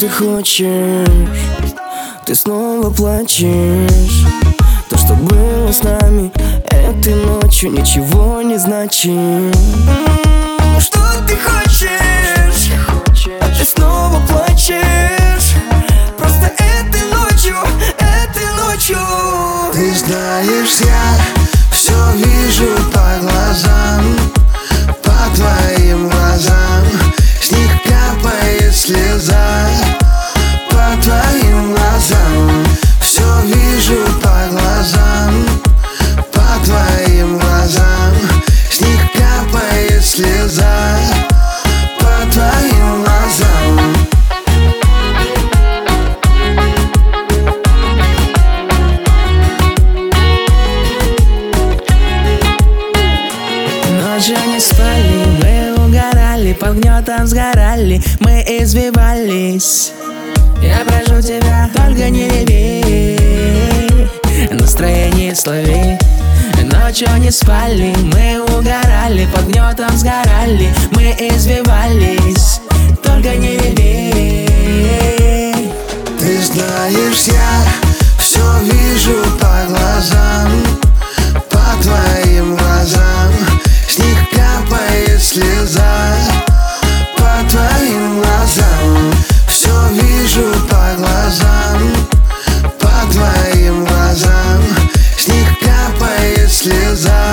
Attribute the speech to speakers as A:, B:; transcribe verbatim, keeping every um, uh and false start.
A: ты хочешь? Ты снова плачешь. То, что было с нами этой ночью, ничего не значит. Что ты хочешь? Ты снова плачешь. Просто этой ночью, этой ночью.
B: Ты знаешь, я все вижу по глазам, по твоим глазам. С них капает слеза. По твоим глазам все вижу по глазам, по твоим глазам. С них капает слеза. По твоим глазам.
A: Ночью не спали, мы угорали, под гнетом сгорали, мы извивались. Я прошу тебя, только не реви, настроение слови. Ночью не спали, мы угорали, под гнетом сгорали, мы извивались. Только не реви.
B: Ты знаешь, я все вижу по глазам, по твоим глазам. С них капает слеза. По твоим глазам все вижу по глазам, по твоим глазам. С них капает слеза.